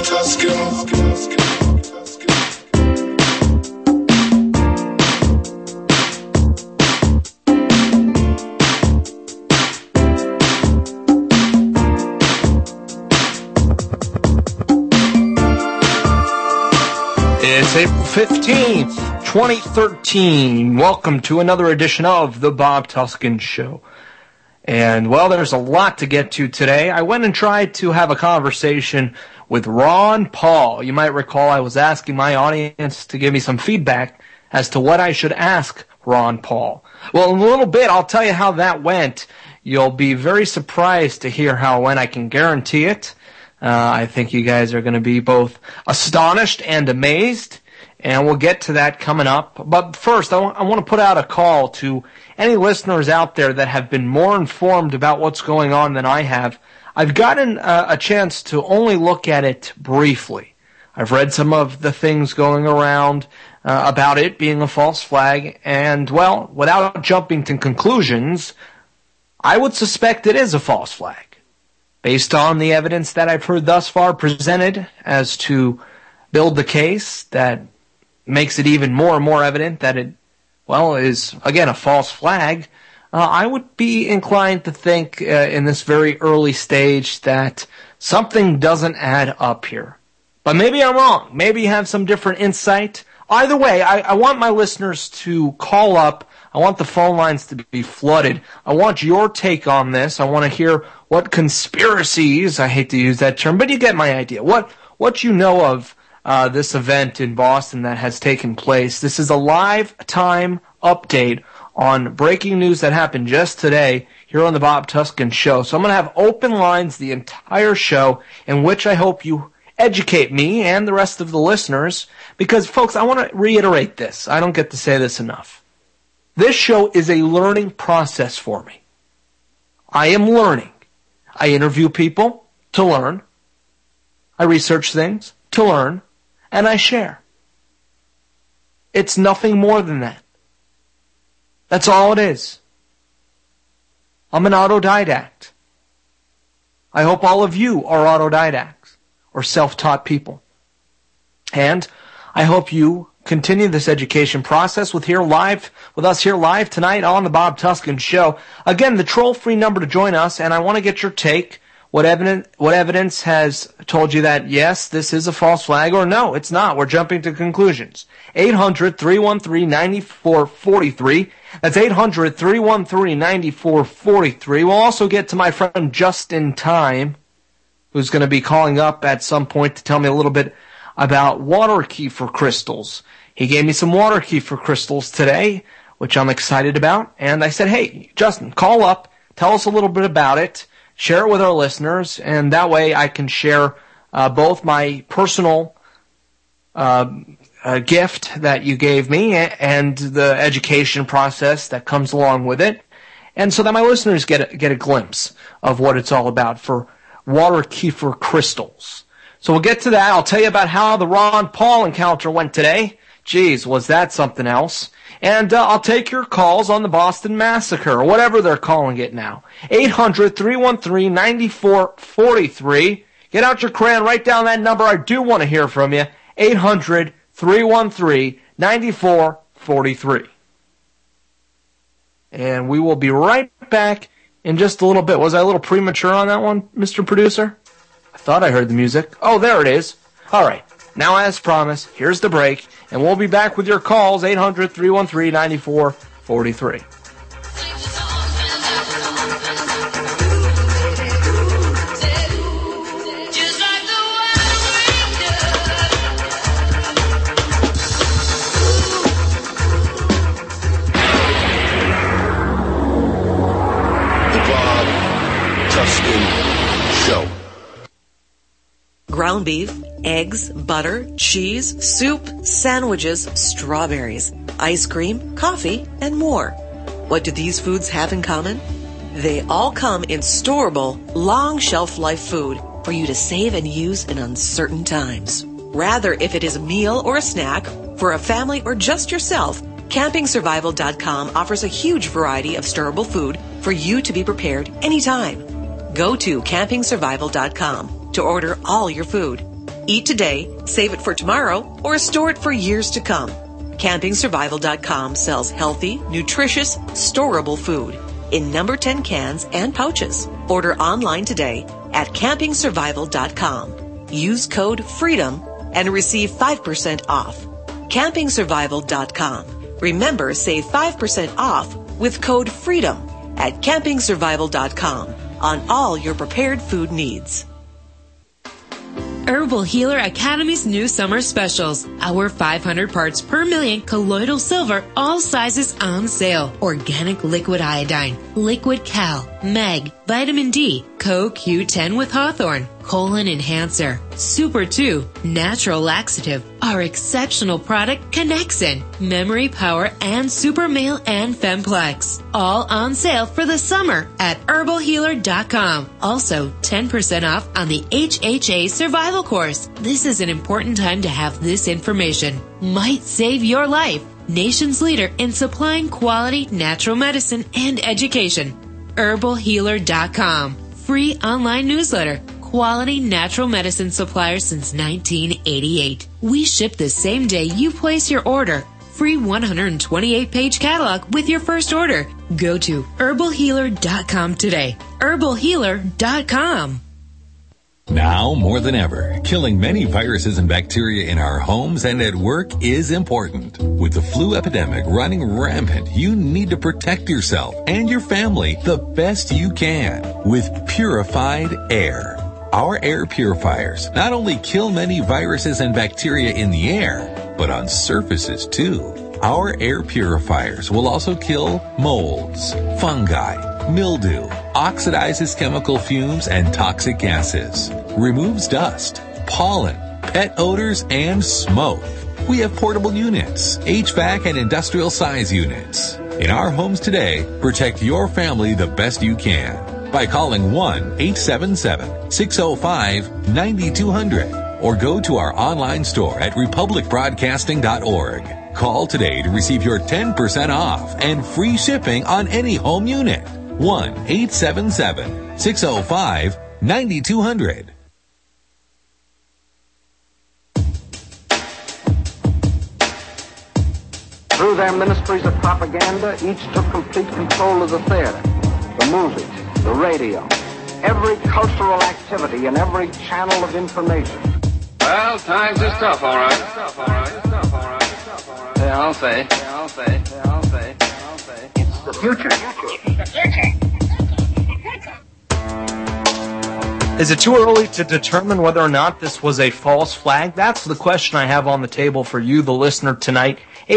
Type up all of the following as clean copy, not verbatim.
It's April 15th, 2013. Welcome to another edition of The Bob Tuskin Show. And, well, there's a lot to get to today. I went and tried to have a conversation with Ron Paul. You might recall I was asking my audience to give me some feedback as to what I should ask Ron Paul. Well, in a little bit, I'll tell you how that went. You'll be very surprised to hear how it went. I can guarantee it. I think you guys are going to be both astonished and amazed, and we'll get to that coming up. But first, I want to put out a call to any listeners out there that have been more informed about what's going on than I have. I've gotten a chance to only look at it briefly. I've read some of the things going around about it being a false flag, and, well, without jumping to conclusions, I would suspect it is a false flag. Based on the evidence that I've heard thus far presented as to build the case that makes it even more and more evident that it, well, is, again, a false flag, I would be inclined to think in this very early stage that something doesn't add up here. But maybe I'm wrong. Maybe you have some different insight. Either way, I want my listeners to call up. I want the phone lines to be flooded. I want your take on this. I want to hear what conspiracies, I hate to use that term, but you get my idea. What you know of this event in Boston that has taken place. This is a live time update on breaking news that happened just today here on the Bob Tuskin Show. So I'm going to have open lines the entire show in which I hope you educate me and the rest of the listeners because, folks, I want to reiterate this. I don't get to say this enough. This show is a learning process for me. I am learning. I interview people to learn. I research things to learn. And I share. It's nothing more than that. That's all it is. I'm an autodidact. I hope all of you are autodidacts or self-taught people. And I hope you continue this education process with us here live tonight on the Bob Tuskin Show. Again, the toll-free number to join us, and I want to get your take. What evidence has told you that, yes, this is a false flag, or no, it's not. We're jumping to conclusions. 800-313-9443. That's 800-313-9443. We'll also get to my friend Justin Time, who's going to be calling up at some point to tell me a little bit about water kefir crystals. He gave me some water kefir crystals today, which I'm excited about. And I said, hey, Justin, call up, tell us a little bit about it, share it with our listeners, and that way I can share both my personal gift that you gave me and the education process that comes along with it, and so that my listeners get a glimpse of what it's all about for water kefir crystals. So we'll get to that. I'll tell you about how the Ron Paul encounter went today. Geez, was that something else? And I'll take your calls on the Boston Massacre, or whatever they're calling it now. 800-313-9443. Get out your crayon, write down that number. I do want to hear from you. 800-313-9443. And we will be right back in just a little bit. Was I a little premature on that one, Mr. Producer? I thought I heard the music. Oh, there it is. All right. Now, as promised, here's the break, and we'll be back with your calls, 800-313-9443. Ground beef, eggs, butter, cheese, soup, sandwiches, strawberries, ice cream, coffee, and more. What do these foods have in common? They all come in storable, long shelf life food for you to save and use in uncertain times. Rather, if it is a meal or a snack, for a family or just yourself, CampingSurvival.com offers a huge variety of storable food for you to be prepared anytime. Go to CampingSurvival.com to order all your food. Eat today, save it for tomorrow, or store it for years to come. CampingSurvival.com sells healthy, nutritious, storable food in number 10 cans and pouches. Order online today at CampingSurvival.com. Use code FREEDOM and receive 5% off. CampingSurvival.com. Remember, save 5% off with code FREEDOM at CampingSurvival.com on all your prepared food needs. Herbal Healer Academy's new summer specials. Our 500 parts per million colloidal silver, all sizes on sale. Organic liquid iodine, liquid cal, mag, vitamin D, CoQ10 with Hawthorne, colon enhancer, Super 2, natural laxative, our exceptional product Connexin, memory power, and Super Male and Femplex. All on sale for the summer at herbalhealer.com. Also, 10% off on the HHA Survival Course. This is an important time to have this information. Might save your life. Nation's leader in supplying quality natural medicine and education. herbalhealer.com. Free online newsletter. Quality natural medicine supplier since 1988. We ship the same day you place your order. Free 128-page catalog with your first order. Go to herbalhealer.com today. herbalhealer.com. Now more than ever, killing many viruses and bacteria in our homes and at work is important. With the flu epidemic running rampant, you need to protect yourself and your family the best you can with purified air. Our air purifiers not only kill many viruses and bacteria in the air, but on surfaces too. Our air purifiers will also kill molds, fungi, mildew, oxidizes chemical fumes and toxic gases, removes dust, pollen, pet odors, and smoke. We have portable units, HVAC and industrial size units. In our homes today, protect your family the best you can by calling 1-877-605-9200 or go to our online store at republicbroadcasting.org. Call today to receive your 10% off and free shipping on any home unit. 1-877-605-9200. Through their ministries of propaganda, each took complete control of the theater, the movies, the radio, every cultural activity and every channel of information. Well, times is tough, all right. Yeah, I'll say. It's the future. Is it too early to determine whether or not this was a false flag? That's the question I have on the table for you, the listener, tonight.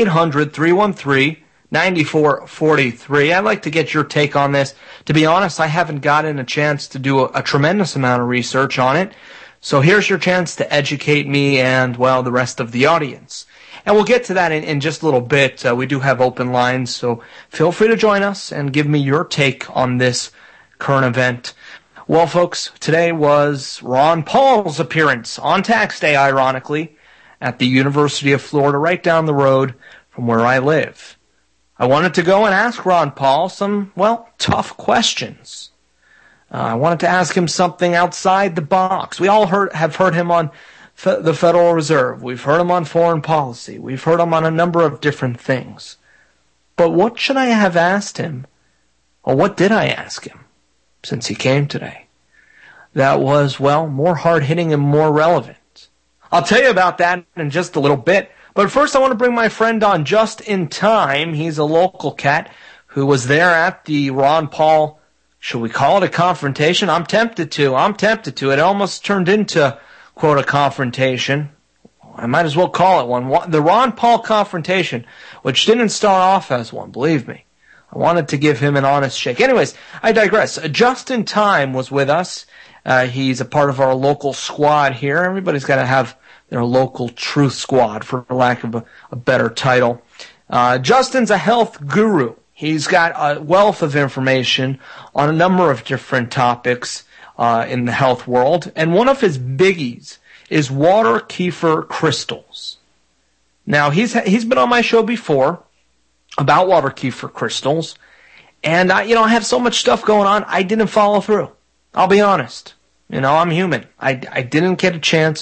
800-313-9443. I'd like to get your take on this. To be honest, I haven't gotten a chance to do a tremendous amount of research on it. So here's your chance to educate me and, well, the rest of the audience. And we'll get to that in just a little bit. We do have open lines, so feel free to join us and give me your take on this current event. Well, folks, today was Ron Paul's appearance on tax day, ironically, at the University of Florida, right down the road from where I live. I wanted to go and ask Ron Paul some, well, tough questions. I wanted to ask him something outside the box. We all have heard him on the Federal Reserve. We've heard him on foreign policy. We've heard him on a number of different things. But what should I have asked him? Or what did I ask him since he came today? That was, well, more hard-hitting and more relevant. I'll tell you about that in just a little bit. But first I want to bring my friend on just in time. He's a local cat who was there at the Ron Paul, should we call it a confrontation? I'm tempted to. It almost turned into, quote, a confrontation. I might as well call it one. The Ron Paul confrontation, which didn't start off as one, believe me. I wanted to give him an honest shake. Anyways, I digress. Justin Time was with us. He's a part of our local squad here. Everybody's got to have their local truth squad, for lack of a better title. Justin's a health guru. He's got a wealth of information on a number of different topics in the health world. And one of his biggies is water kefir crystals. Now, he's been on my show before about water kefir crystals. And, I have so much stuff going on, I didn't follow through. I'll be honest. I'm human. I didn't get a chance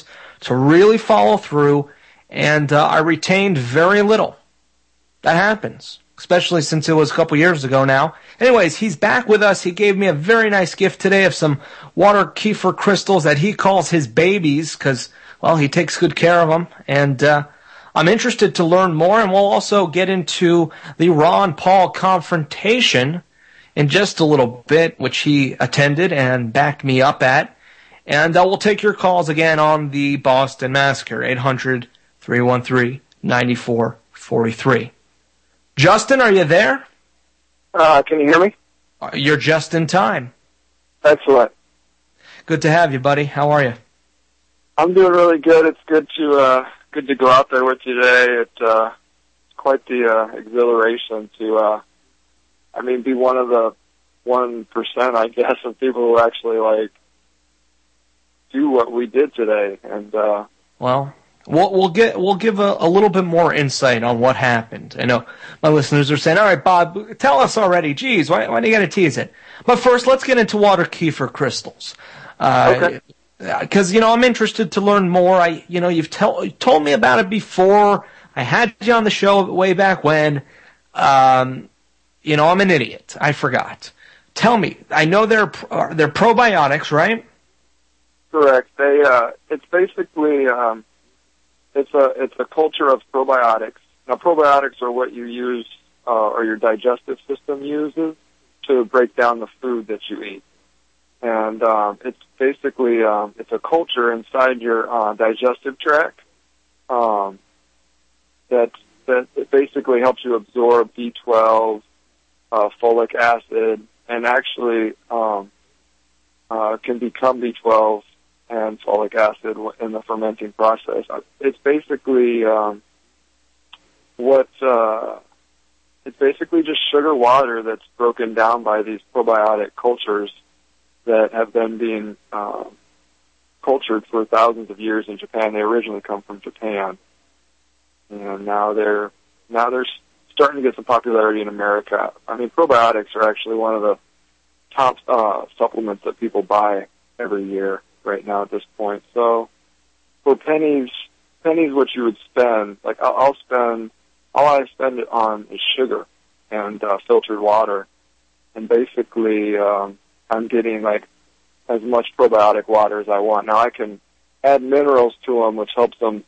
to really follow through, and I retained very little. That happens, especially since it was a couple years ago now. Anyways, he's back with us. He gave me a very nice gift today of some water kefir crystals that he calls his babies because, well, he takes good care of them. And I'm interested to learn more, and we'll also get into the Ron Paul confrontation in just a little bit, which he attended and backed me up at. And we'll take your calls again on the Boston Massacre, 800-313-9443. Justin, are you there? Can you hear me? You're just in time. Excellent. Good to have you, buddy. How are you? I'm doing really good. It's good to go out there with you today. It's quite the exhilaration to, be one of the 1%, I guess, of people who actually do what we did today. And well, we'll give a little bit more insight on what happened. I know my listeners are saying, "All right, Bob, tell us already. Geez, why do you got to tease it?" But first, let's get into water kefir crystals. Okay. Because I'm interested to learn more. You've told me about it before. I had you on the show way back when. I'm an idiot. I forgot. Tell me. I know they're probiotics, right? Correct. It's basically it's a culture of probiotics. Now, probiotics are what you use or your digestive system uses to break down the food that you eat. And it's basically it's a culture inside your digestive tract that basically helps you absorb B12, folic acid, and actually can become B12 and folic acid in the fermenting process. It's basically it's basically just sugar water that's broken down by these probiotic cultures that have been being cultured for thousands of years in Japan. They originally come from Japan, and now they're starting to get some popularity in America. Probiotics are actually one of the top supplements that people buy every year right now at this point. So for pennies what you would spend, all I spend it on is sugar and filtered water, and basically I'm getting as much probiotic water as I want. Now I can add minerals to them, which helps them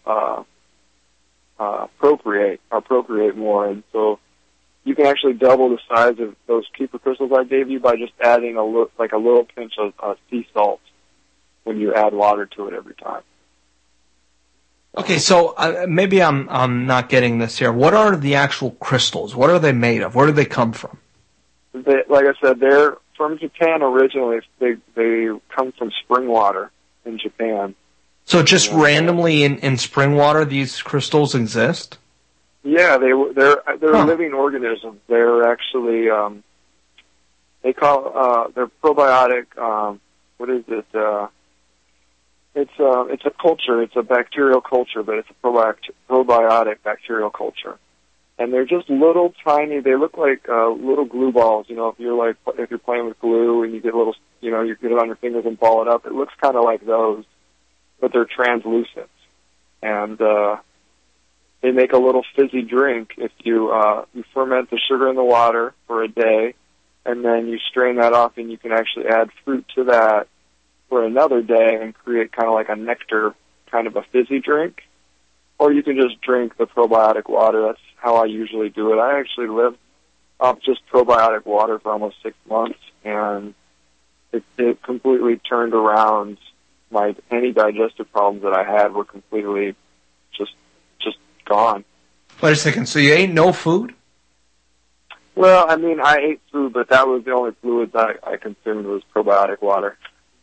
procreate more, and so you can actually double the size of those kefir crystals I gave you by just adding a little pinch of sea salt when you add water to it every time. Okay, so maybe I'm not getting this here. What are the actual crystals? What are they made of? Where do they come from? Like I said, they're from Japan originally. They come from spring water in Japan. So just randomly in spring water, these crystals exist? Yeah, they're living organisms. They're actually they're probiotic. What is it? It's a culture. It's a bacterial culture, but it's a probiotic bacterial culture. And they're just little tiny. They look like little glue balls. If you're playing with glue and you get little, you get it on your fingers and ball it up. It looks kind of like those, but they're translucent, and they make a little fizzy drink if you ferment the sugar in the water for a day, and then you strain that off, and you can actually add fruit to that for another day and create kind of like a nectar, kind of a fizzy drink. Or you can just drink the probiotic water. That's how I usually do it. I actually lived off just probiotic water for almost 6 months, and it completely turned around any digestive problems that I had were completely just gone. Wait a second. So you ate no food? Well, I ate food, but that was the only fluid that I consumed was probiotic water.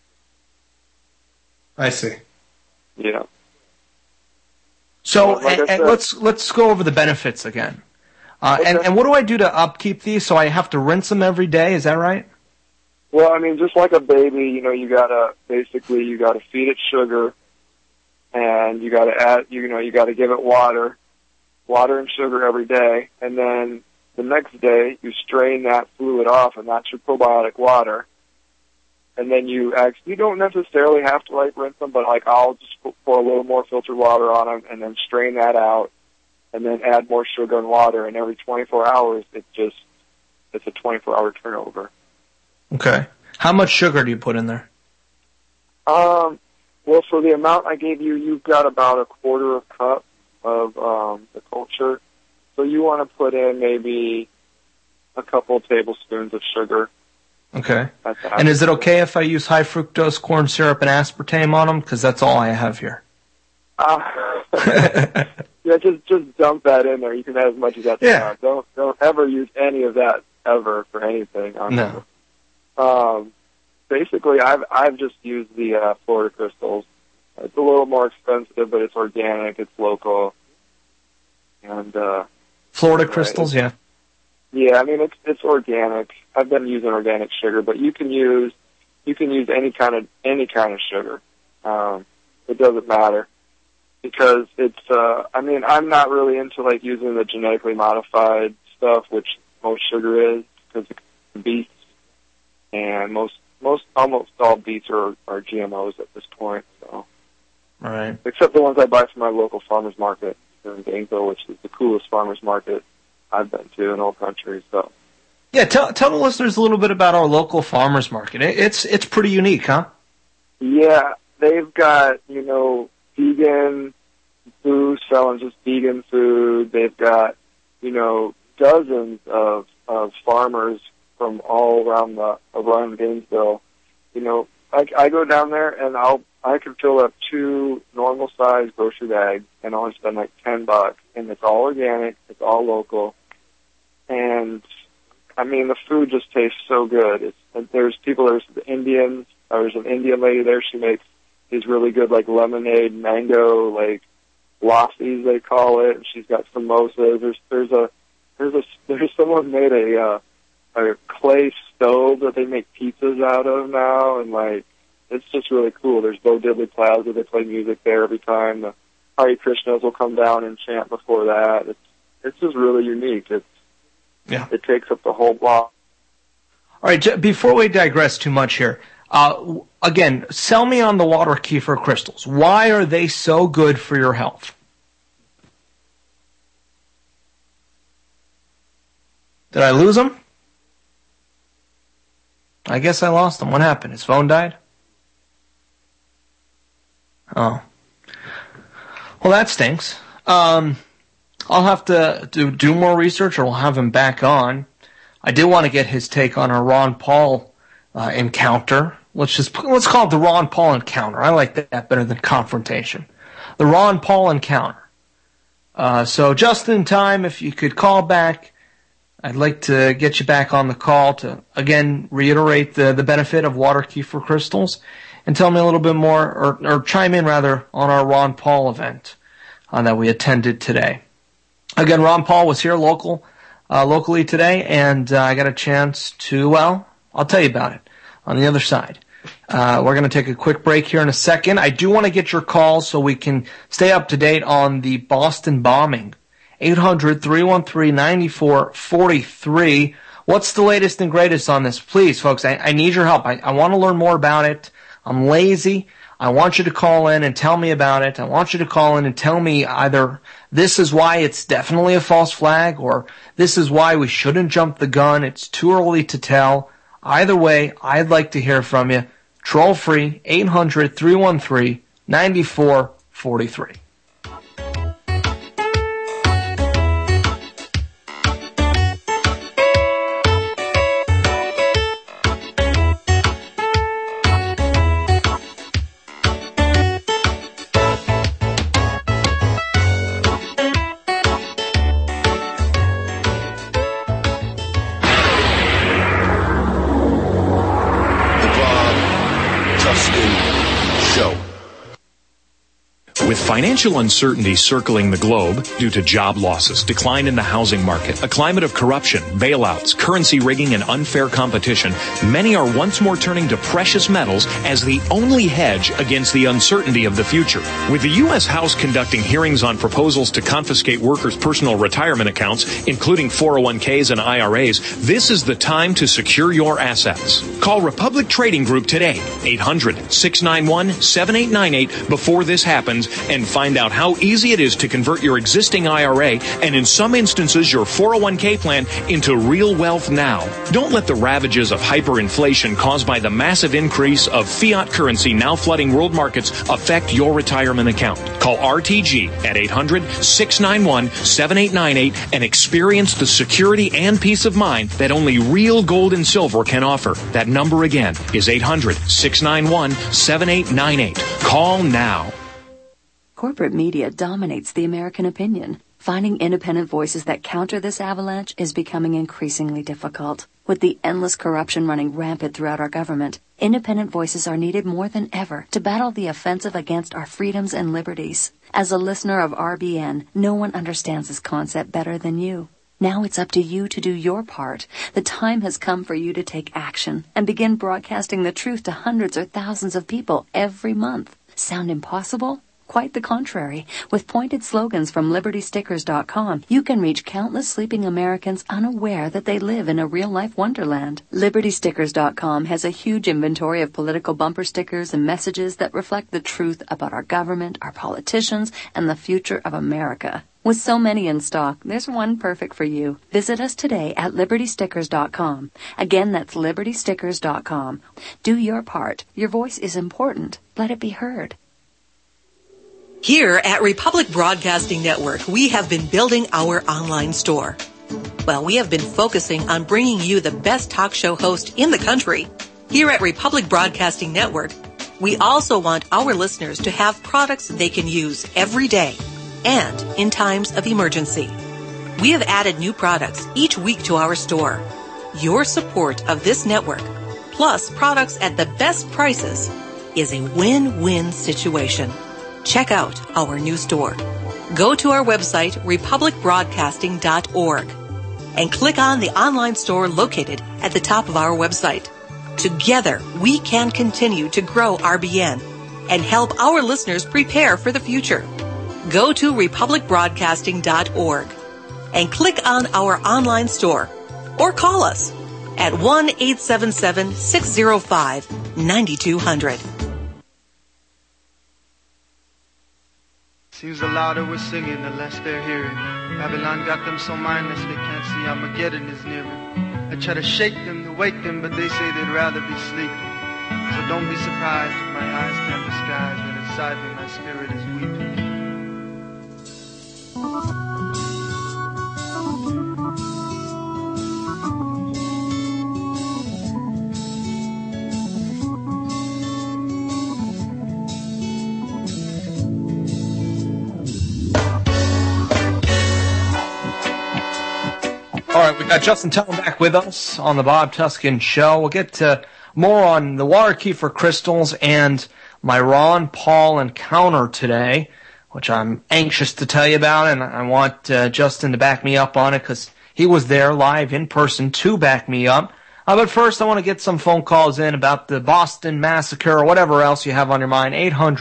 I see. Yeah. So let's go over the benefits again. Okay. And what do I do to upkeep these? So I have to rinse them every day. Is that right? Well, just like a baby, you gotta feed it sugar, and you gotta add, you gotta give it water and sugar every day, and then the next day you strain that fluid off, and that's your probiotic water. and then you don't necessarily have to like rinse them, but like I'll just pour a little more filtered water on them and then strain that out, and then add more sugar and water. And every 24 hours, it's a 24-hour turnover. Okay. How much sugar do you put in there? Well, for the amount I gave you, you've got about a quarter of a cup of the culture. So you want to put in maybe a couple tablespoons of sugar. Okay. And is it okay if I use high fructose corn syrup and aspartame on them? Because that's all I have here. Yeah, just dump that in there. You can have as much as that. Yeah. Don't ever use any of that ever for anything. No. Basically, I've just used the Florida Crystals. It's a little more expensive, but it's organic. It's local. And Florida Crystals, yeah. Yeah, I mean it's organic. I've been using organic sugar, but you can use any kind of sugar. It doesn't matter because it's. I mean, I'm not really into like using the genetically modified stuff, which most sugar is, because it's beets, and almost all beets are GMOs at this point. So, right. Except the ones I buy from my local farmers market here in Gainesville, which is the coolest farmers market I've been to in the whole country. So, yeah, tell the listeners a little bit about our local farmers market. It's pretty unique, huh? Yeah, they've got vegan food, selling just vegan food. They've got dozens of farmers from all around Gainesville. I go down there and I can fill up 2 normal sized grocery bags and only spend like $10, and it's all organic, it's all local, and I mean the food just tastes so good. There's Indians. There's an Indian lady there. She makes these really good like lemonade mango like lassis they call it, and she's got samosas. There's someone made a clay stove that they make pizzas out of now, and like it's just really cool. There's Bo Diddley Plaza. They play music there every time. The Hare Krishnas will come down and chant before that. It's just really unique. It takes up the whole block. All right, before we digress too much here, again, sell me on the water kefir crystals. Why are they so good for your health? Did I lose him? I guess I lost him. What happened? His phone died? Oh. Well, that stinks. I'll have to do more research, or we'll have him back on. I did want to get his take on our Ron Paul encounter. Let's call it the Ron Paul encounter. I like that better than confrontation. The Ron Paul encounter. So just in time, if you could call back, I'd like to get you back on the call to, again, reiterate the benefit of water kefir crystals and tell me a little bit more, or chime in, rather, on our Ron Paul event that we attended today. Again, Ron Paul was here locally today, and I got a chance to, I'll tell you about it on the other side. We're going to take a quick break here in a second. I do want to get your calls so we can stay up to date on the Boston bombing. 800-313-9443. What's the latest and greatest on this? Please, folks, I need your help. I want to learn more about it. I'm lazy. I want you to call in and tell me about it. I want you to call in and tell me either this is why it's definitely a false flag, or this is why we shouldn't jump the gun. It's too early to tell. Either way, I'd like to hear from you. Troll free, 800-313-9443. financial uncertainty circling the globe due to job losses, decline in the housing market, a climate of corruption, bailouts, currency rigging, and unfair competition, many are once more turning to precious metals as the only hedge against the uncertainty of the future. With the U.S. House conducting hearings on proposals to confiscate workers' personal retirement accounts, including 401ks and IRAs, this is the time to secure your assets. Call Republic Trading Group today, 800-691-7898 before this happens, and find out how easy it is to convert your existing IRA and in some instances your 401k plan into real wealth now. Don't let the ravages of hyperinflation caused by the massive increase of fiat currency now flooding world markets affect your retirement account. Call RTG at 800-691-7898 and experience the security and peace of mind that only real gold and silver can offer. That number again is 800-691-7898. Call now. Corporate media dominates the American opinion. Finding independent voices that counter this avalanche is becoming increasingly difficult. With the endless corruption running rampant throughout our government, independent voices are needed more than ever to battle the offensive against our freedoms and liberties. As a listener of RBN, no one understands this concept better than you. Now it's up to you to do your part. The time has come for you to take action and begin broadcasting the truth to hundreds or thousands of people every month. Sound impossible? Quite the contrary. With pointed slogans from LibertyStickers.com, you can reach countless sleeping Americans unaware that they live in a real-life wonderland. LibertyStickers.com has a huge inventory of political bumper stickers and messages that reflect the truth about our government, our politicians, and the future of America. With so many in stock, there's one perfect for you. Visit us today at LibertyStickers.com. Again, that's LibertyStickers.com. Do your part. Your voice is important. Let it be heard. Here at Republic Broadcasting Network, we have been building our online store. Well, we have been focusing on bringing you the best talk show host in the country. Here at Republic Broadcasting Network, we also want our listeners to have products they can use every day and in times of emergency. We have added new products each week to our store. Your support of this network, plus products at the best prices, is a win-win situation. Check out our new store. Go to our website, republicbroadcasting.org, and click on the online store located at the top of our website. Together, we can continue to grow RBN and help our listeners prepare for the future. Go to republicbroadcasting.org and click on our online store or call us at 1-877-605-9200. Seems the louder we're singing, the less they're hearing. Babylon got them so mindless they can't see Armageddon is nearing. I try to shake them, to wake them, but they say they'd rather be sleeping. So don't be surprised if my eyes can't disguise that inside me my spirit is weeping. All right, we got Justin Tellem back with us on the Bob Tuskin Show. We'll get to more on the water key for crystals and my Ron Paul encounter today, which I'm anxious to tell you about, and I want Justin to back me up on it because he was there live in person to back me up. But first, I want to get some phone calls in about the Boston Massacre or whatever else you have on your mind.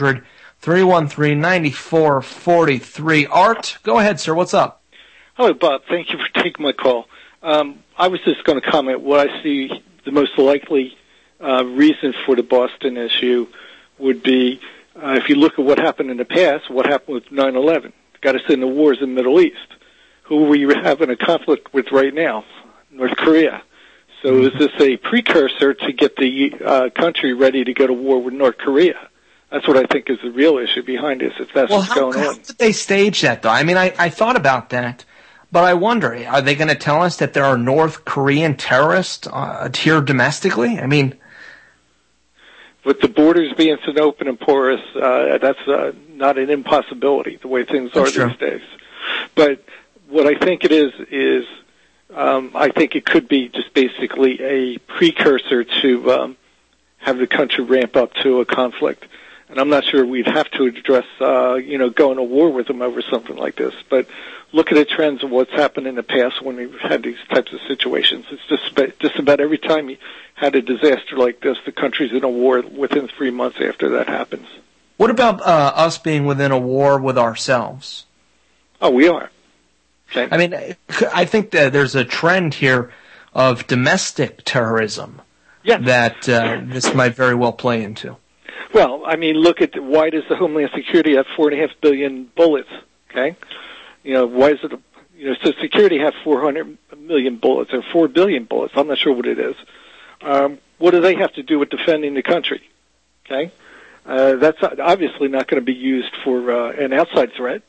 800-313-9443. Art, go ahead, sir. What's up? Hello, Bob. Thank you for taking my call. I was just going to comment what I see the most likely reason for the Boston issue would be, if you look at what happened in the past, what happened with 9/11. Got us in the wars in the Middle East. Who are we having a conflict with right now? North Korea. So is this a precursor to get the country ready to go to war with North Korea? That's what I think is the real issue behind this, if that's what's going on. How did they stage that, though? I mean, I thought about that. But I wonder, are they going to tell us that there are North Korean terrorists here domestically? I mean, with the borders being so open and porous, that's not an impossibility, the way things are these days. But what I think it is I think it could be just basically a precursor to have the country ramp up to a conflict. And I'm not sure we'd have to address, going to war with them over something like this. But look at the trends of what's happened in the past when we've had these types of situations. It's just about every time you had a disaster like this, the country's in a war within 3 months after that happens. What about us being within a war with ourselves? Oh, we are. Okay. I mean, I think that there's a trend here of domestic terrorism that this might very well play into. Well, I mean, look at why does the Homeland Security have 4.5 billion bullets? Okay, why is it? So security have 400 million bullets or 4 billion bullets. I'm not sure what it is. What do they have to do with defending the country? Okay, that's obviously not going to be used for an outside threat.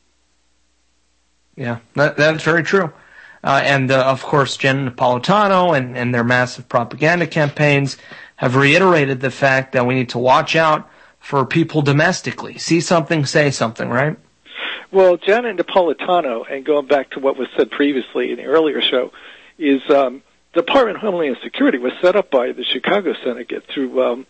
Yeah, that's very true. And of course, Jen Napolitano and their massive propaganda campaigns have reiterated the fact that we need to watch out for people domestically. See something, say something, right? Well, Jen Napolitano, and going back to what was said previously in the earlier show, is the Department of Homeland Security was set up by the Chicago Syndicate through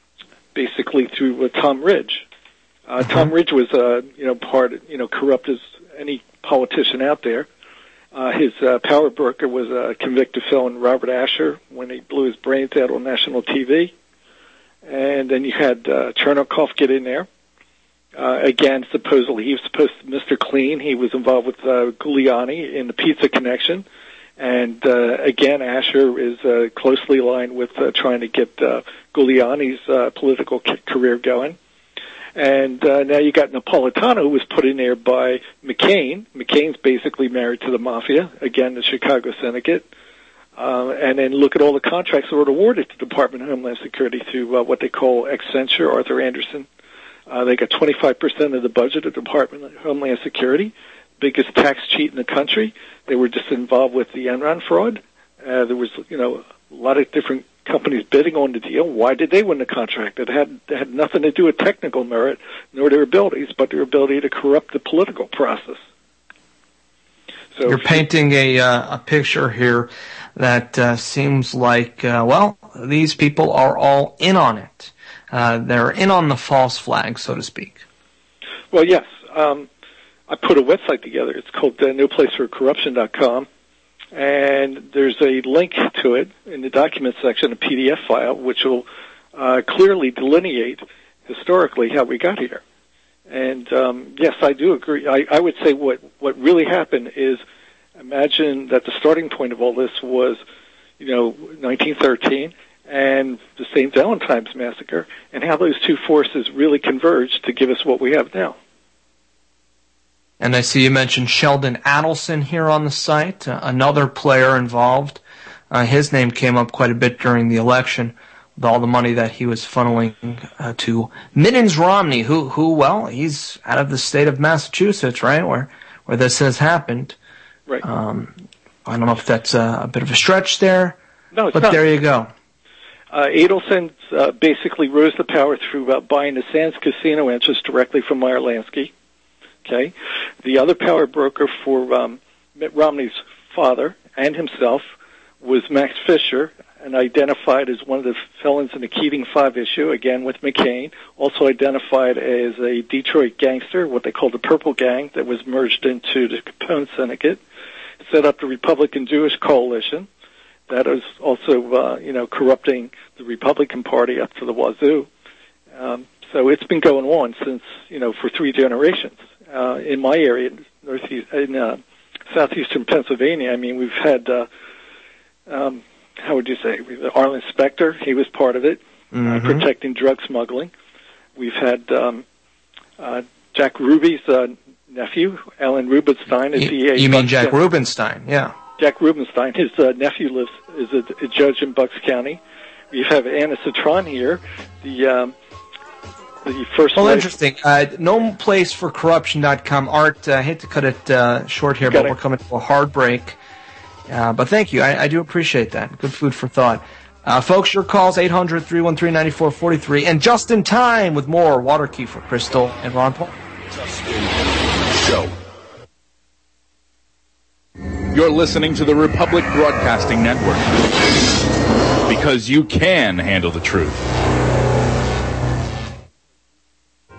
Tom Ridge. Tom Ridge was, corrupt as any politician out there. His power broker was a convicted felon, Robert Asher, when he blew his brains out on national TV. And then you had Chernobyl get in there. Again, supposedly he was Mr. Clean. He was involved with Giuliani in the Pizza Connection. And again, Asher is closely aligned with trying to get Giuliani's political career going. And now you got Napolitano, who was put in there by McCain. McCain's basically married to the mafia, again, the Chicago Syndicate. And then look at all the contracts that were awarded to the Department of Homeland Security through what they call Accenture, Arthur Anderson. They got 25% of the budget of the Department of Homeland Security, biggest tax cheat in the country. They were just involved with the Enron fraud. There was, a lot of different companies bidding on the deal. Why did they win the contract? It had nothing to do with technical merit nor their abilities, but their ability to corrupt the political process. So you're painting a picture here that seems like, these people are all in on it. They're in on the false flag, so to speak. Well, yes. I put a website together. It's called NoPlaceForCorruption.com. And there's a link to it in the document section, a PDF file, which will clearly delineate historically how we got here. And yes, I do agree. I would say what really happened is, imagine that the starting point of all this was, 1913 and the St. Valentine's Massacre, and how those two forces really converged to give us what we have now. And I see you mentioned Sheldon Adelson here on the site, another player involved. His name came up quite a bit during the election with all the money that he was funneling to Mittens Romney, who, he's out of the state of Massachusetts, right, where this has happened. Right. I don't know if that's a bit of a stretch there, no, it's but not. There you go. Adelson basically rose to power through buying the Sands Casino interest directly from Meyer Lansky. Okay, the other power broker for Mitt Romney's father and himself was Max Fisher, and identified as one of the felons in the Keating 5 issue, again with McCain, also identified as a Detroit gangster, what they called the Purple Gang, that was merged into the Capone Syndicate, set up the Republican Jewish Coalition, that is also, corrupting the Republican Party up to the wazoo. So it's been going on since, for 3 generations. In my area, southeastern Pennsylvania, I mean, we've had, how would you say, Arlen Specter, he was part of it, protecting drug smuggling. We've had Jack Ruby's nephew, Alan Rubenstein, is DA. You mean Jack Rubenstein, yeah. Jack Rubenstein, his nephew is a judge in Bucks County. We have Anna Citron here, the first. Well, interesting. NoPlaceForCorruption.com. Art, I hate to cut it short here, but we're coming to a hard break. But thank you. I do appreciate that. Good food for thought. Folks, your calls, 800-313-9443. And just in time with more Waterkey for Crystal and Ron Paul. Show. You're listening to the Republic Broadcasting Network. Because you can handle the truth.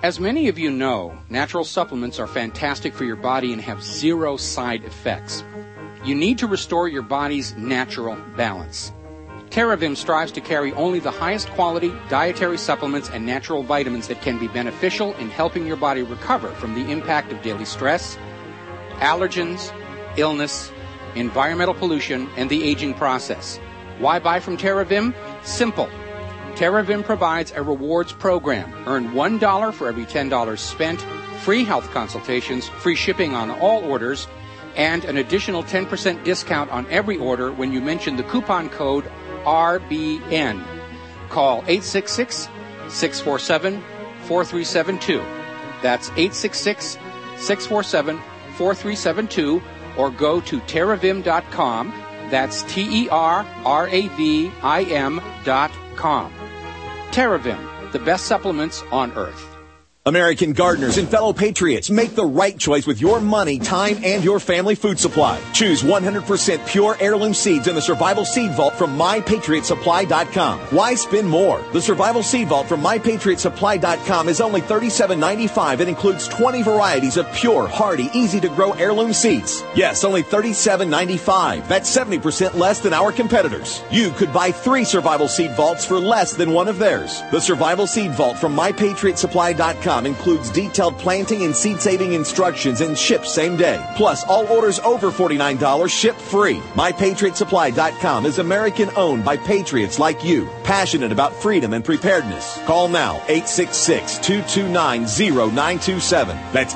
As many of you know, natural supplements are fantastic for your body and have zero side effects. You need to restore your body's natural balance. TerraVim strives to carry only the highest quality dietary supplements and natural vitamins that can be beneficial in helping your body recover from the impact of daily stress, allergens, illness, environmental pollution, and the aging process. Why buy from TerraVim? Simple. TerraVim provides a rewards program. Earn $1 for every $10 spent, free health consultations, free shipping on all orders, and an additional 10% discount on every order when you mention the coupon code RBN. Call 866-647-4372. That's 866-647-4372, or go to TerraVim.com. That's TerraVim.com. TerraVim, the best supplements on earth. American gardeners and fellow patriots, make the right choice with your money, time, and your family food supply. Choose 100% pure heirloom seeds in the Survival Seed Vault from MyPatriotSupply.com. Why spend more? The Survival Seed Vault from MyPatriotSupply.com is only $37.95 and includes 20 varieties of pure, hardy, easy-to-grow heirloom seeds. Yes, only $37.95. That's 70% less than our competitors. You could buy 3 Survival Seed Vaults for less than one of theirs. The Survival Seed Vault from MyPatriotSupply.com includes detailed planting and seed-saving instructions and ships same day. Plus, all orders over $49 ship free. MyPatriotSupply.com is American-owned by patriots like you, passionate about freedom and preparedness. Call now, 866-229-0927. That's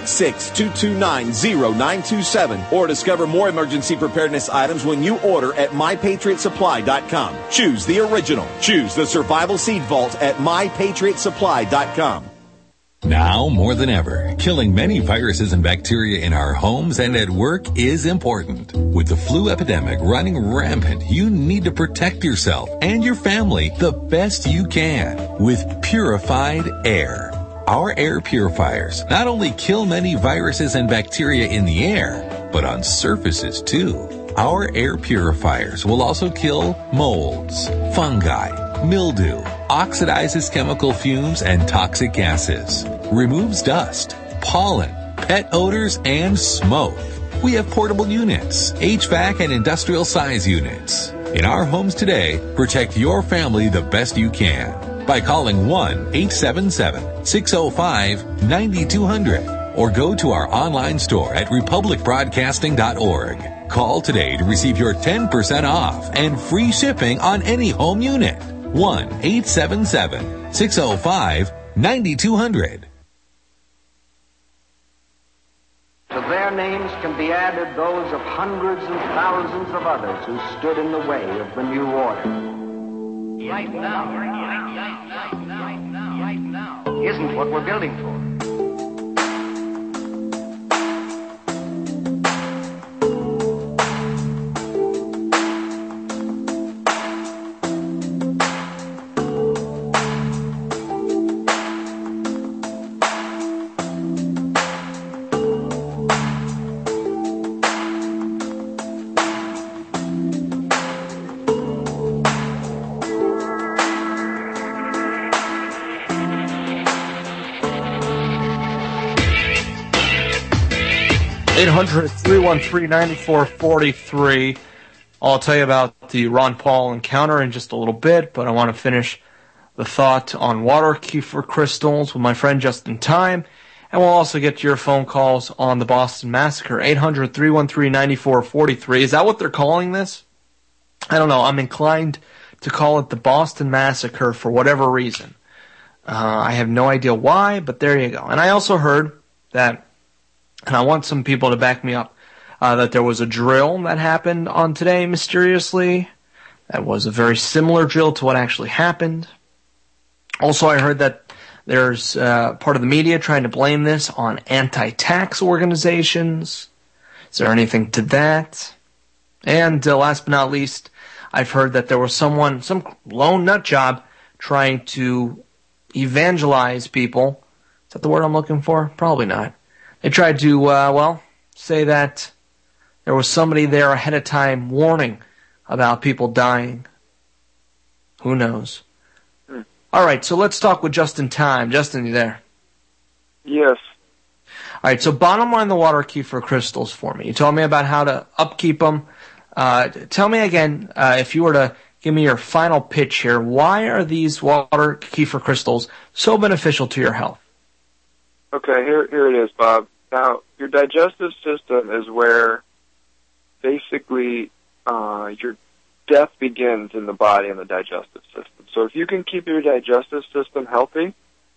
866-229-0927. Or discover more emergency preparedness items when you order at MyPatriotSupply.com. Choose the original. Choose the Survival Seed Vault at MyPatriotSupply.com. Now more than ever, killing many viruses and bacteria in our homes and at work is important. With the flu epidemic running rampant, you need to protect yourself and your family the best you can with purified air. Our air purifiers not only kill many viruses and bacteria in the air, but on surfaces too. Our air purifiers will also kill molds, fungi, mildew, oxidizes chemical fumes and toxic gases, removes dust, pollen, pet odors, and smoke. We have portable units, HVAC and industrial size units. In our homes today, protect your family the best you can by calling 1-877-605-9200 or go to our online store at republicbroadcasting.org. Call today to receive your 10% off and free shipping on any home unit. 1-877-605-9200. To their names can be added those of hundreds and thousands of others who stood in the way of the new order. Right now isn't what we're building for. $800-313-9443. I'll tell you about the Ron Paul encounter in just a little bit, but I want to finish the thought on water kefir crystals with my friend Justin Time, and we'll also get to your phone calls on the Boston Massacre. 800-313-9443. Is that what they're calling this? I don't know. I'm inclined to call it the Boston Massacre for whatever reason. I have no idea why, but there you go. And I also heard that, and I want some people to back me up, that there was a drill that happened on today mysteriously. That was a very similar drill to what actually happened. Also, I heard that there's part of the media trying to blame this on anti-tax organizations. Is there anything to that? And last but not least, I've heard that there was some lone nut job trying to evangelize people. Is that the word I'm looking for? Probably not. They tried to, say that there was somebody there ahead of time warning about people dying. Who knows? All right, so let's talk with Justin Time. Justin, you there? Yes. All right, so bottom line, the water kefir crystals for me. You told me about how to upkeep them. Tell me again, if you were to give me your final pitch here, why are these water kefir crystals so beneficial to your health? Okay, here it is, Bob. Now, your digestive system is where basically your death begins in the body and the digestive system. So if you can keep your digestive system healthy,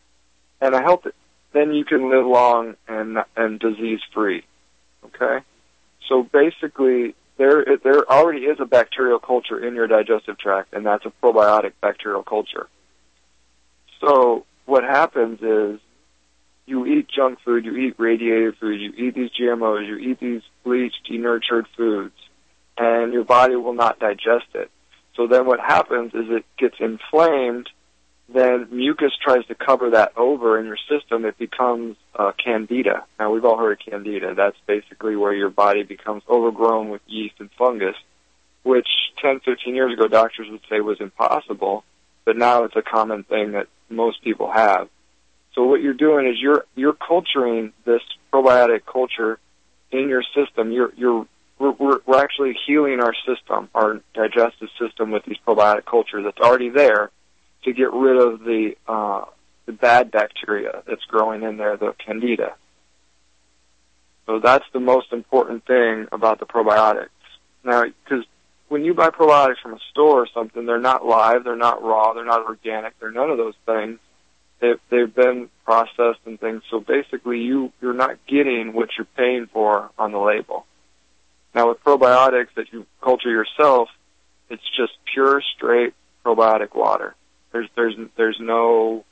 then you can live long and disease-free. Okay? So basically, there already is a bacterial culture in your digestive tract, and that's a probiotic bacterial culture. So what happens is you eat junk food, you eat radiated food, you eat these GMOs, you eat these bleached, denatured foods, and your body will not digest it. So then what happens is it gets inflamed, then mucus tries to cover that over in your system. It becomes candida. Now, we've all heard of candida. That's basically where your body becomes overgrown with yeast and fungus, which 10, 15 years ago doctors would say was impossible, but now it's a common thing that most people have. So what you're doing is you're culturing this probiotic culture in your system. We're actually healing our system, our digestive system, with these probiotic cultures that's already there, to get rid of the bad bacteria that's growing in there, the candida. So that's the most important thing about the probiotics. Now, because when you buy probiotics from a store or something, they're not live, they're not raw, they're not organic, they're none of those things. They've been processed and things. So basically, you're not getting what you're paying for on the label. Now, with probiotics that you culture yourself, it's just pure, straight probiotic water. There's no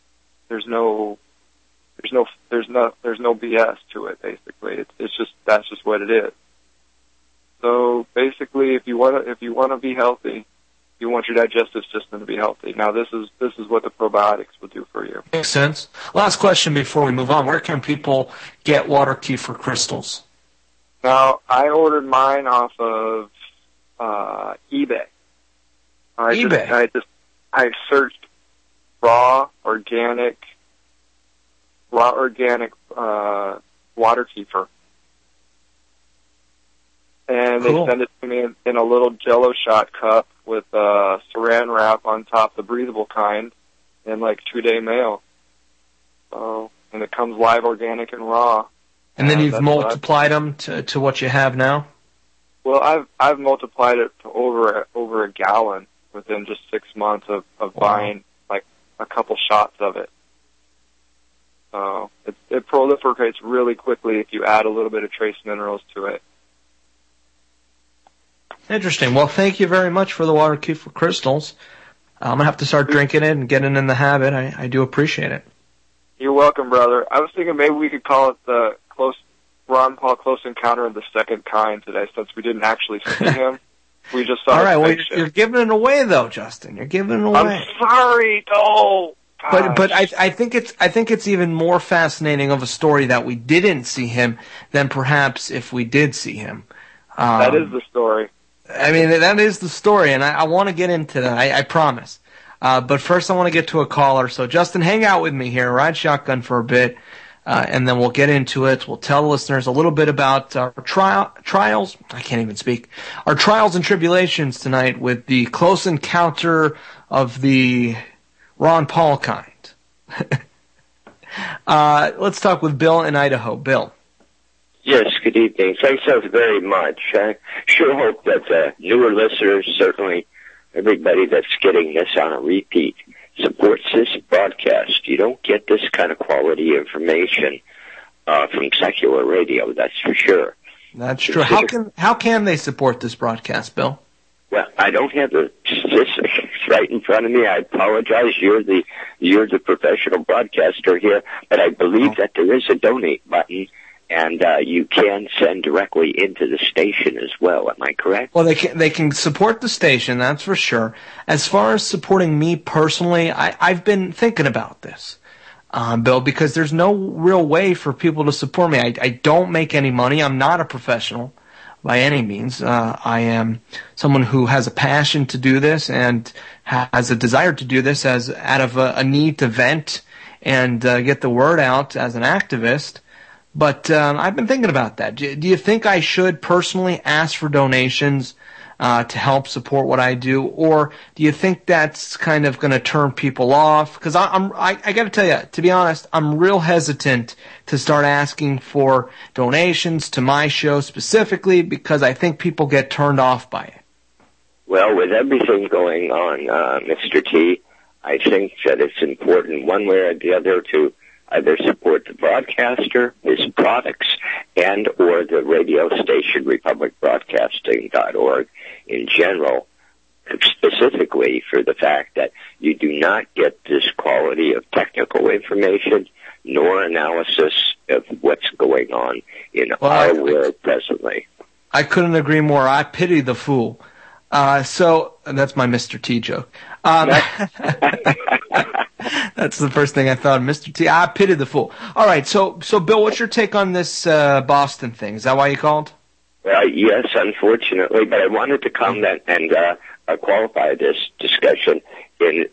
BS to it. Basically, that's just what it is. So basically, if you want to be healthy, you want your digestive system to be healthy. Now, this is what the probiotics will do for you. Makes sense. Last question before we move on: where can people get water kefir crystals? Now, I ordered mine off of eBay. I searched raw organic water kefir, and they send it to me in a little Jell-O shot cup with Saran wrap on top, the breathable kind, in like 2-day mail. So, and it comes live, organic, and raw. And then you've multiplied them to what you have now? Well, I've multiplied it to over a gallon within just 6 months of buying like a couple shots of it. So it proliferates really quickly if you add a little bit of trace minerals to it. Interesting. Well, thank you very much for the water kefir crystals. I'm going to have to start drinking it and getting in the habit. I do appreciate it. You're welcome, brother. I was thinking maybe we could call it the Ron Paul Close Encounter of the Second Kind today, since we didn't actually see him. We just saw All right, his well, you're giving it away, though, Justin. You're giving it away. I'm sorry, no. But I think it's even more fascinating of a story that we didn't see him than perhaps if we did see him. That is the story. I mean, that is the story, and I want to get into that. I promise. But first, I want to get to a caller. So, Justin, hang out with me here. Ride shotgun for a bit. And then we'll get into it. We'll tell the listeners a little bit about our trials. I can't even speak. Our trials and tribulations tonight with the close encounter of the Ron Paul kind. Let's talk with Bill in Idaho. Bill. Yes, good evening. Thanks so very much. I sure hope that newer listeners, certainly everybody that's getting this on a repeat, supports this broadcast. You don't get this kind of quality information from secular radio, that's for sure. That's true. How can they support this broadcast, Bill? Well, I don't have the statistics right in front of me. I apologize. You're the professional broadcaster here, but I believe that there is a donate button, and you can send directly into the station as well. Am I correct? Well, they can support the station, that's for sure. As far as supporting me personally, I've been thinking about this, Bill, because there's no real way for people to support me. I don't make any money. I'm not a professional by any means. I am someone who has a passion to do this and has a desire to do this as out of a need to vent and get the word out as an activist. But I've been thinking about that. Do you think I should personally ask for donations to help support what I do, or do you think that's kind of going to turn people off? Because I got to tell you, to be honest, I'm real hesitant to start asking for donations to my show specifically because I think people get turned off by it. Well, with everything going on, Mr. T, I think that it's important one way or the other to either support the broadcaster, his products, and or the radio station, republicbroadcasting.org in general, specifically for the fact that you do not get this quality of technical information nor analysis of what's going on in our world presently. I couldn't agree more. I pity the fool. So that's my Mr. T joke. That's the first thing I thought of, Mr. T. I pity the fool. All right, so Bill, what's your take on this Boston thing? Is that why you called? Yes, unfortunately, but I wanted to comment and qualify this discussion in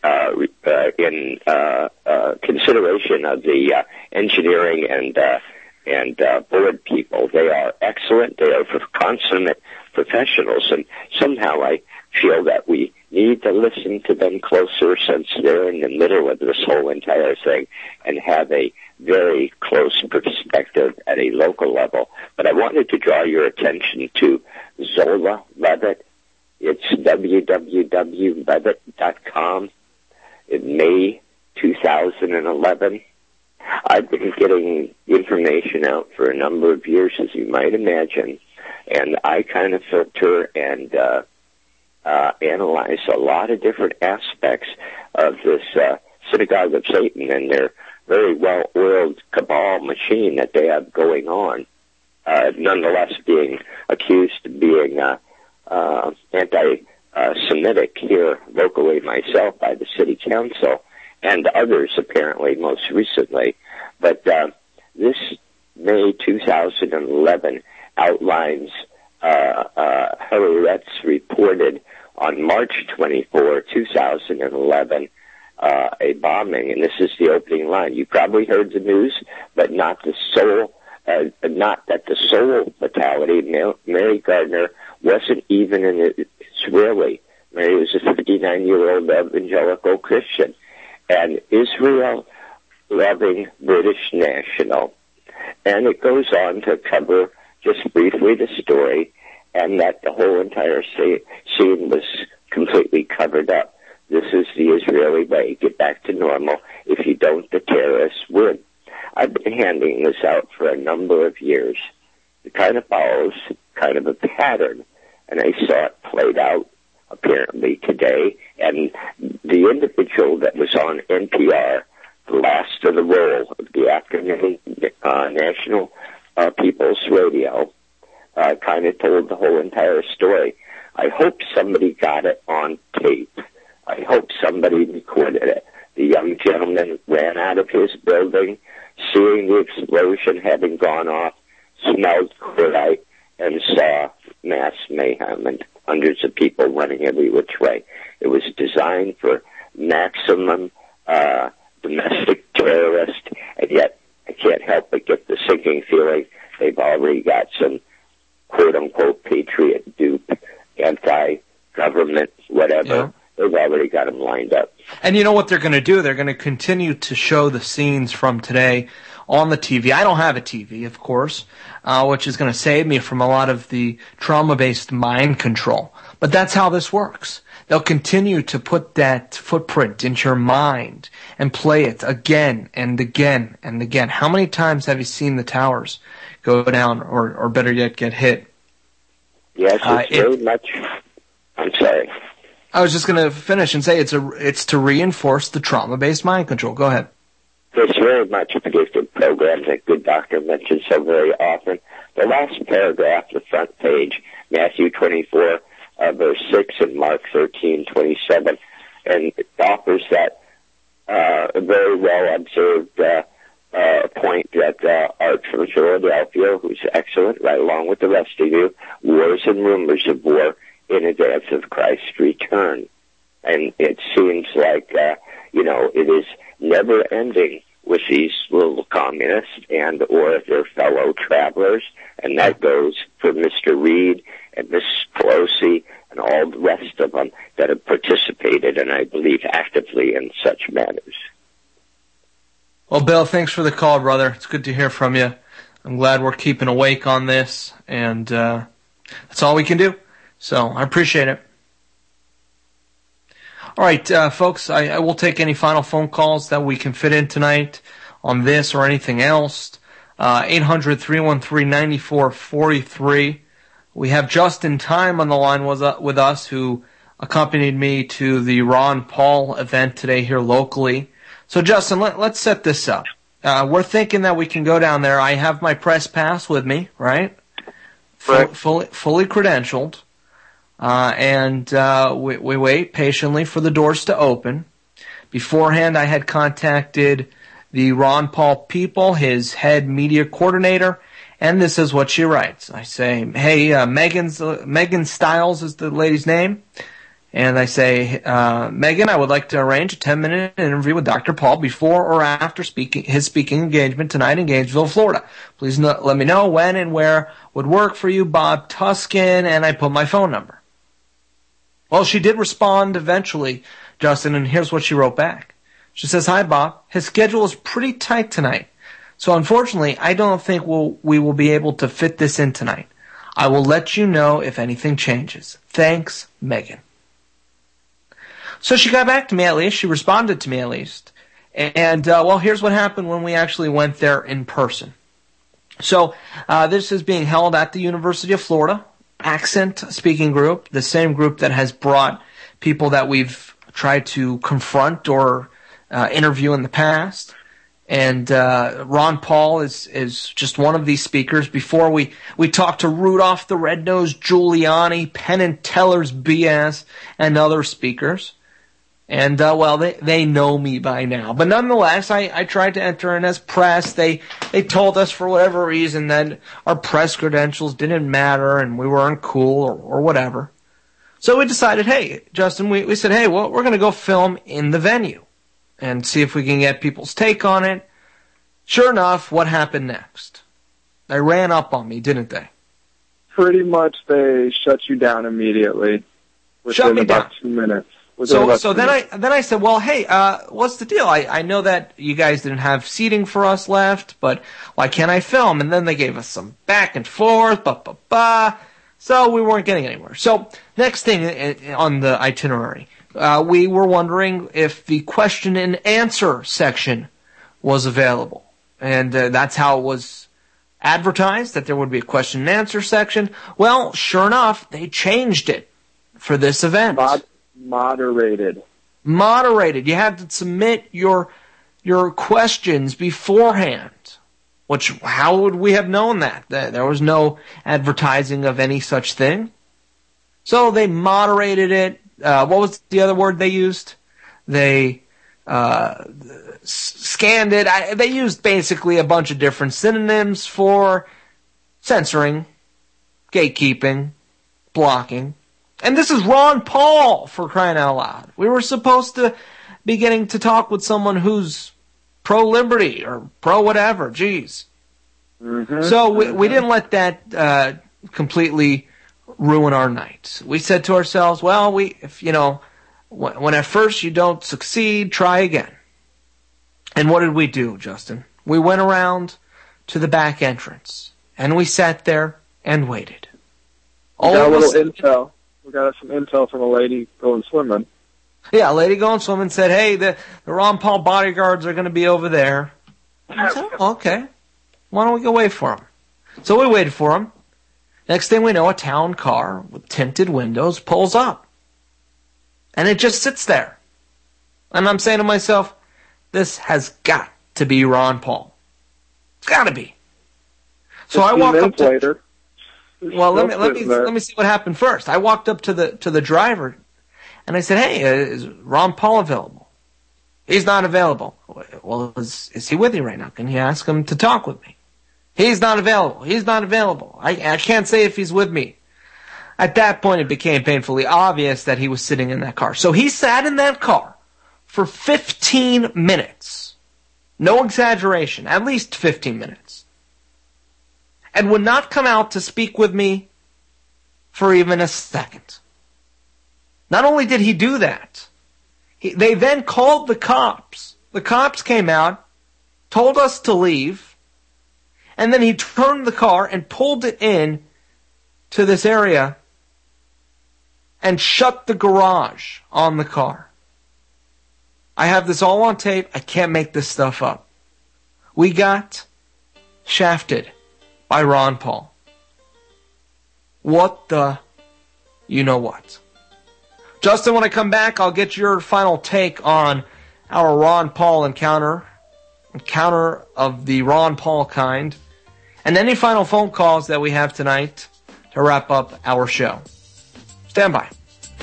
consideration of the engineering and board people. They are excellent. They are consummate professionals, and somehow I feel that we need to listen to them closer since they're in the middle of this whole entire thing and have a very close perspective at a local level. But I wanted to draw your attention to Zola Levitt. It's www.levitt.com in May 2011. I've been getting information out for a number of years, as you might imagine, and I kind of filter and analyze a lot of different aspects of this Synagogue of Satan and their very well-oiled cabal machine that they have going on, nonetheless being accused of being anti-Semitic here locally myself by the city council and others apparently most recently. But this May 2011 outlines Haaretz reported on March 24, 2011, a bombing, and this is the opening line. You probably heard the news, but not that the Soul fatality, Mary Gardner, wasn't even an Israeli. Mary was a 59-year-old evangelical Christian, an Israel-loving British national. And it goes on to cover just briefly the story, and that the whole entire scene was completely covered up. This is the Israeli way. Get back to normal. If you don't, the terrorists win. I've been handing this out for a number of years. It kind of follows kind of a pattern, and I saw it played out apparently today. And the individual that was on NPR, the last of the roll of the afternoon National People's Radio, kind of told the whole entire story. I hope somebody got it on tape. I hope somebody recorded it. The young gentleman ran out of his building, seeing the explosion having gone off, smelled chlorite, and saw mass mayhem and hundreds of people running every which way. It was designed for maximum domestic terrorist, and yet I can't help but get the sinking feeling they've already got some quote-unquote patriot dupe, anti-government, whatever. Yeah. They've already got them lined up. And you know what they're going to do? They're going to continue to show the scenes from today on the TV. I don't have a TV, of course, which is going to save me from a lot of the trauma-based mind control. But that's how this works. They'll continue to put that footprint into your mind and play it again and again and again. How many times have you seen the towers go down or better yet, get hit? Yes, it's very much... I'm sorry. I was just going to finish and say it's to reinforce the trauma-based mind control. Go ahead. It's very much a predictive program that Good Doctor mentions so very often. The last paragraph, the front page, Matthew 24, verse 6, and Mark 13:27, and it offers that very well observed point that Art from Philadelphia, who's excellent, right along with the rest of you, wars and rumors of war in advance of Christ's return. And it seems like, it is never-ending with these little communists and or their fellow travelers, and that goes for Mr. Reid and Mrs. Pelosi and all the rest of them that have participated, and I believe actively in such matters. Well, Bill, thanks for the call, brother. It's good to hear from you. I'm glad we're keeping awake on this, and that's all we can do. So I appreciate it. All right, folks, I will take any final phone calls that we can fit in tonight on this or anything else. 800-313-9443. We have Justin Time on the line with us, who accompanied me to the Ron Paul event today here locally. So, Justin, let's set this up. We're thinking that we can go down there. I have my press pass with me, right? Fully credentialed. And we wait patiently for the doors to open. Beforehand, I had contacted the Ron Paul people, his head media coordinator, and this is what she writes. I say, hey, Megan Stiles is the lady's name. And I say, Megan, I would like to arrange a 10-minute interview with Dr. Paul before or after his speaking engagement tonight in Gainesville, Florida. Please let me know when and where would work for you, Bob Tuskin, and I put my phone number. Well, she did respond eventually, Justin, and here's what she wrote back. She says, hi, Bob. His schedule is pretty tight tonight, so unfortunately, I don't think we will be able to fit this in tonight. I will let you know if anything changes. Thanks, Megan. So she got back to me at least. She responded to me at least. And, well, here's what happened when we actually went there in person. So this is being held at the University of Florida Accent Speaking Group, the same group that has brought people that we've tried to confront or interview in the past. And Ron Paul is just one of these speakers. Before we talked to Rudolph the Red-Nosed Giuliani, Penn and Teller's BS, and other speakers. And, well, they know me by now. But nonetheless, I tried to enter in as press. They told us for whatever reason that our press credentials didn't matter and we weren't cool or whatever. So we decided, hey, Justin, we said, hey, well, we're going to go film in the venue and see if we can get people's take on it. Sure enough, what happened next? They ran up on me, didn't they? Pretty much they shut you down immediately within about 2 minutes. So then I said, well, hey, what's the deal? I know that you guys didn't have seating for us left, but why can't I film? And then they gave us some back and forth, so we weren't getting anywhere. So next thing on the itinerary, we were wondering if the question and answer section was available. And that's how it was advertised, that there would be a question and answer section. Well, sure enough, they changed it for this event. Moderated. You had to submit your questions beforehand. Which, how would we have known that? There was no advertising of any such thing. So they moderated it. What was the other word they used? They scanned it. They used basically a bunch of different synonyms for censoring, gatekeeping, blocking. And this is Ron Paul, for crying out loud. We were supposed to be getting to talk with someone who's pro-liberty or pro-whatever. Geez. Mm-hmm. So we didn't let that completely ruin our night. We said to ourselves, well, when at first you don't succeed, try again. And what did we do, Justin? We went around to the back entrance, and we sat there and waited. Got a little intel. We got some intel from a lady going swimming. Yeah, a lady going swimming said, hey, the Ron Paul bodyguards are going to be over there. I said, okay. Why don't we go wait for them? So we waited for them. Next thing we know, a town car with tinted windows pulls up. And it just sits there. And I'm saying to myself, this has got to be Ron Paul. It's got to be. So I walk up to... later. Well, let me see what happened first. I walked up to the driver, and I said, "Hey, is Ron Paul available?" He's not available. Well, is he with you right now? Can you ask him to talk with me? He's not available. He's not available. I can't say if he's with me. At that point, it became painfully obvious that he was sitting in that car. So he sat in that car for 15 minutes no exaggeration, at least 15 minutes, and would not come out to speak with me for even a second. Not only did he do that, they then called the cops. The cops came out, told us to leave, and then he turned the car and pulled it in to this area and shut the garage on the car. I have this all on tape. I can't make this stuff up. We got shafted by Ron Paul. What the you know what? Justin, when I come back, I'll get your final take on our Ron Paul encounter of the Ron Paul kind, and any final phone calls that we have tonight to wrap up our show. Stand by.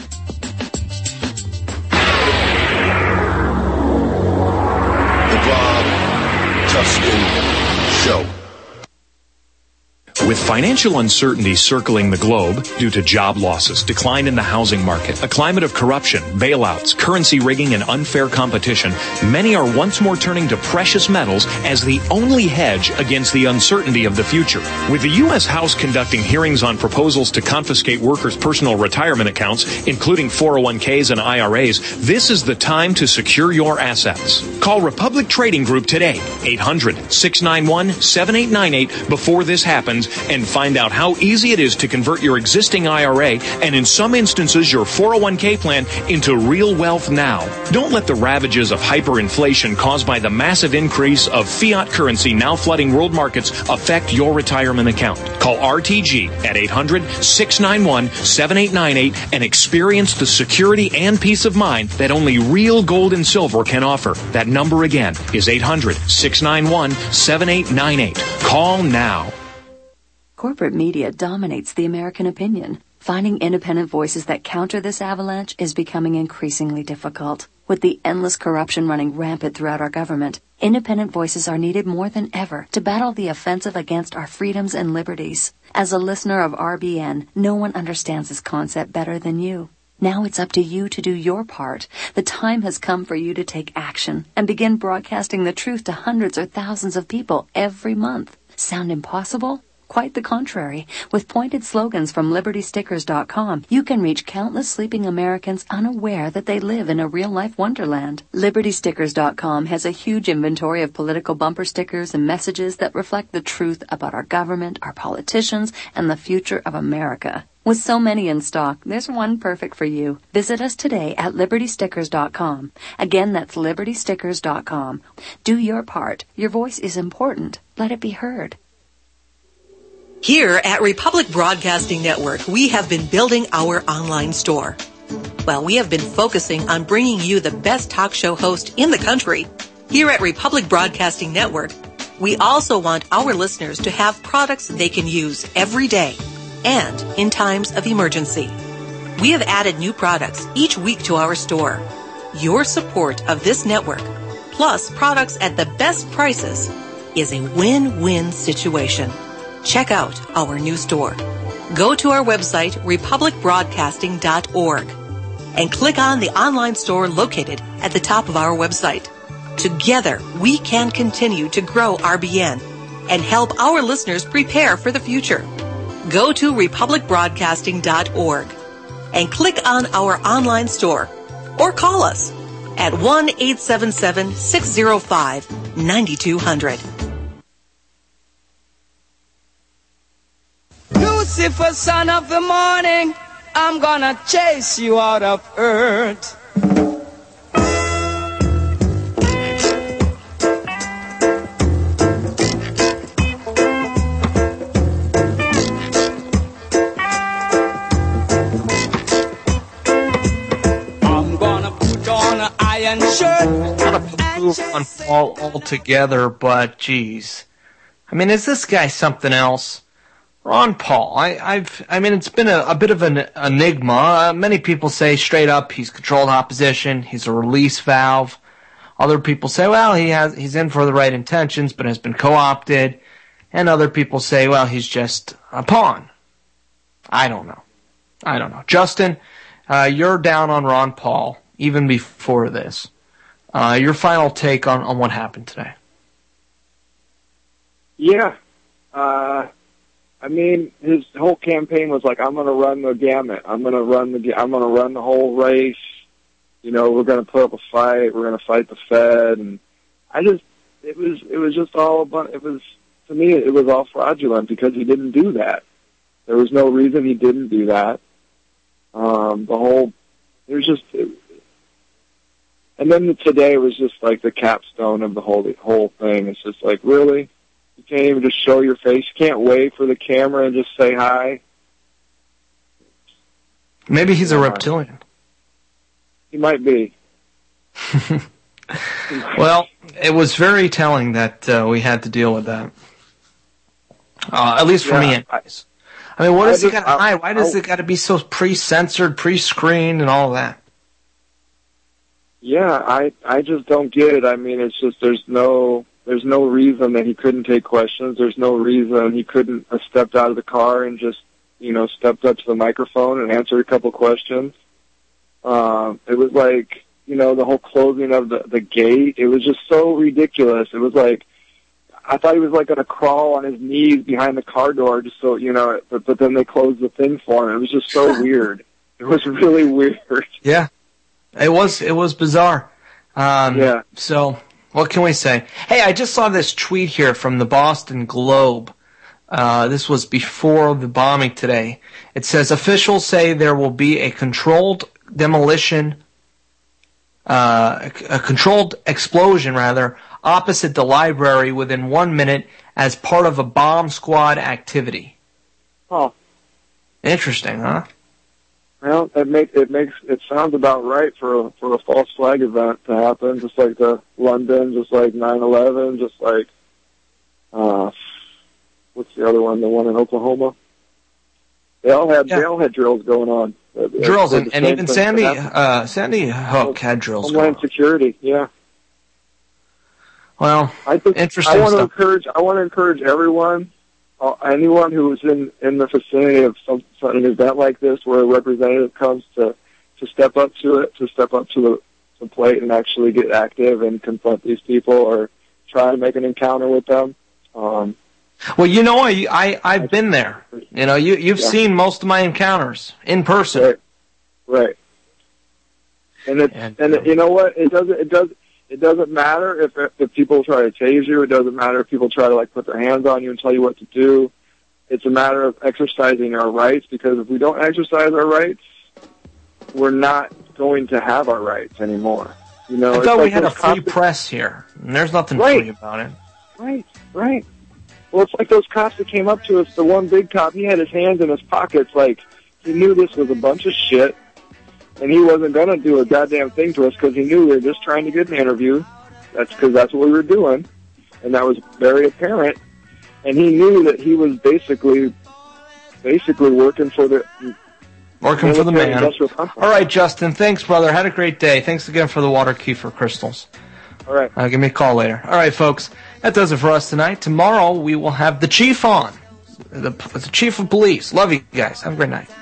The Bob Tuskin Show. With financial uncertainty circling the globe due to job losses, decline in the housing market, a climate of corruption, bailouts, currency rigging, and unfair competition, many are once more turning to precious metals as the only hedge against the uncertainty of the future. With the U.S. House conducting hearings on proposals to confiscate workers' personal retirement accounts, including 401ks and IRAs, this is the time to secure your assets. Call Republic Trading Group today, 800-691-7898, before this happens, and find out how easy it is to convert your existing IRA and, in some instances, your 401k plan into real wealth now. Don't let the ravages of hyperinflation caused by the massive increase of fiat currency now flooding world markets affect your retirement account. Call RTG at 800-691-7898 and experience the security and peace of mind that only real gold and silver can offer. That number again is 800-691-7898. Call now. Corporate media dominates the American opinion. Finding independent voices that counter this avalanche is becoming increasingly difficult. With the endless corruption running rampant throughout our government, independent voices are needed more than ever to battle the offensive against our freedoms and liberties. As a listener of RBN, no one understands this concept better than you. Now it's up to you to do your part. The time has come for you to take action and begin broadcasting the truth to hundreds or thousands of people every month. Sound impossible? Quite the contrary. With pointed slogans from LibertyStickers.com, you can reach countless sleeping Americans unaware that they live in a real-life wonderland. LibertyStickers.com has a huge inventory of political bumper stickers and messages that reflect the truth about our government, our politicians, and the future of America. With so many in stock, there's one perfect for you. Visit us today at LibertyStickers.com. Again, that's LibertyStickers.com. Do your part. Your voice is important. Let it be heard. Here at Republic Broadcasting Network, we have been building our online store. Well, we have been focusing on bringing you the best talk show host in the country. Here at Republic Broadcasting Network, we also want our listeners to have products they can use every day and in times of emergency. We have added new products each week to our store. Your support of this network, plus products at the best prices, is a win-win situation. Check out our new store. Go to our website, republicbroadcasting.org, and click on the online store located at the top of our website. Together, we can continue to grow RBN and help our listeners prepare for the future. Go to republicbroadcasting.org and click on our online store or call us at 1-877-605-9200. Lucifer, son of the morning, I'm gonna chase you out of earth. I'm gonna put on an iron shirt. Not a poo on Paul altogether, but geez. I mean, is this guy something else? Ron Paul, I mean, it's been a bit of an enigma. Many people say straight up he's controlled opposition, he's a release valve. Other people say, well, he's in for the right intentions, but has been co-opted. And other people say, well, he's just a pawn. I don't know. Justin, you're down on Ron Paul, even before this. Your final take on what happened today. Yeah. I mean, his whole campaign was like, I'm going to run the gamut. I'm going to run the whole race. You know, we're going to put up a fight. We're going to fight the Fed. And it was just all about, to me, it was all fraudulent because he didn't do that. There was no reason he didn't do that. And then today was just like the capstone of the whole thing. It's just like, really? You can't even just show your face? You can't wave for the camera and just say hi? Maybe he's a reptilian. He might be. Well, it was very telling that we had to deal with that. At least for me, anyways. I mean, what does he got to hide? Why does it got to be so pre-censored, pre-screened, and all that? Yeah, I just don't get it. I mean, it's just there's no reason that he couldn't take questions. There's no reason he couldn't have stepped out of the car and just, stepped up to the microphone and answered a couple questions. It was like, the whole closing of the gate. It was just so ridiculous. It was like, I thought he was like going to crawl on his knees behind the car door just so, but then they closed the thing for him. It was just so weird. It was really weird. Yeah. It was bizarre. Yeah. So, what can we say? Hey, I just saw this tweet here from the Boston Globe. This was before the bombing today. It says, officials say there will be a controlled demolition, a controlled explosion, opposite the library within 1 minute as part of a bomb squad activity. Oh. Interesting, huh? Well, it sounds about right for a false flag event to happen, just like the London, just like 9/11, just like what's the other one? The one in Oklahoma. They all had drills going on. Drills and even Sandy Hook had drills. Homeland Security, yeah. Well, interesting. I want to encourage everyone. Anyone who is in the vicinity of an event like this where a representative comes to step up to it, to step up to the plate and actually get active and confront these people or try to make an encounter with them. Well, I've been there. You've seen most of my encounters in person. Right. And you know what? It doesn't matter if people try to tase you. It doesn't matter if people try to put their hands on you and tell you what to do. It's a matter of exercising our rights, because if we don't exercise our rights, we're not going to have our rights anymore. I thought we had a free press here, and there's nothing free about it. Right. Well, it's like those cops that came up to us. The one big cop, he had his hands in his pockets like he knew this was a bunch of shit, and he wasn't going to do a goddamn thing to us because he knew we were just trying to get an interview. That's because that's what we were doing, and that was very apparent. And he knew that he was basically working for the man. All right, Justin. Thanks, brother. Had a great day. Thanks again for the water kefir crystals. All right. Give me a call later. All right, folks. That does it for us tonight. Tomorrow we will have the chief on, the chief of police. Love you guys. Have a great night.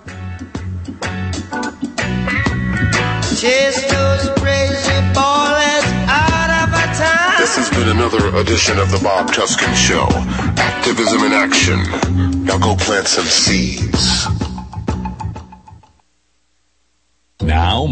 This has been another edition of the Bob Tuskin Show. Activism in action. Now go plant some seeds. Now